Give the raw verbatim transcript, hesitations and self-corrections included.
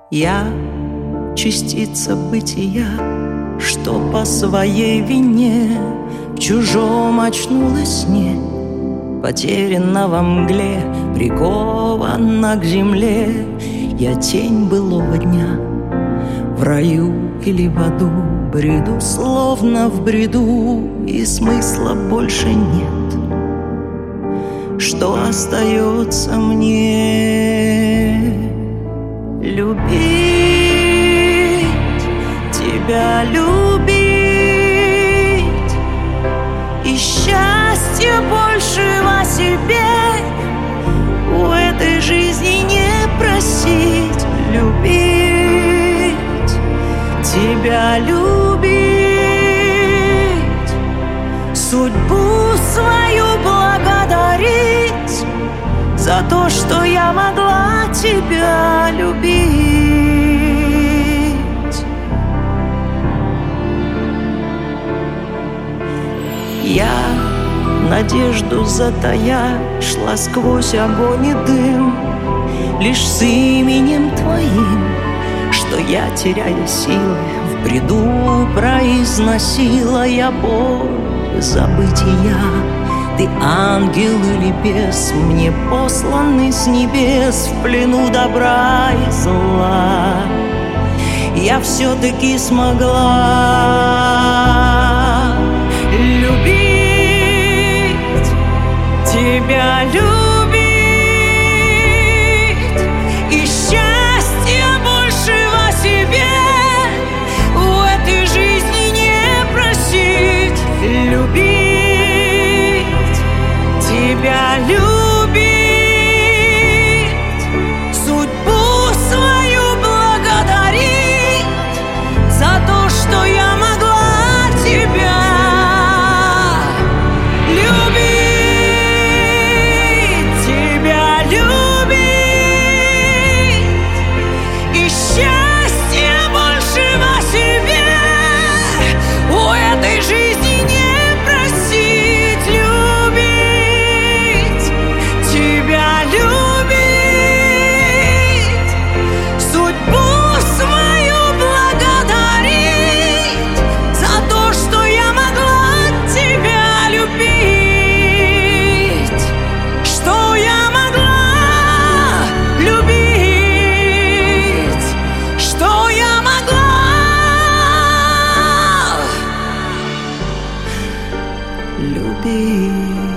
Я частица бытия, что по своей вине в чужом очнулась сне, потеряна во мгле, прикована к земле. Я тень былого дня, в раю или в аду, бреду словно в бреду, и смысла больше нет. Что остается мне? Любить, тебя любить, и счастья большего себе у этой жизни не просить. Любить, тебя любить, судьбу свою благодарить за то, что я могла тебя любить. Я, надежду затая, шла сквозь огонь и дым, лишь с именем твоим, что я, теряя силы, в бреду произносила я боль забытия. Ты ангел или бес, мне посланный с небес, в плену добра и зла. Я все-таки смогла любить, тебя любить, и счастья большего себе в этой жизни не просить. Любить, тебя любить, судьбу свою благодарить за то, что я могла тебя любить, тебя любить, и счастья большего себе у этой жизни не просить. Любить, тебя любить, судьбу свою благодарить за то, что я могла тебя любить, что я могла любить, что я могла любить.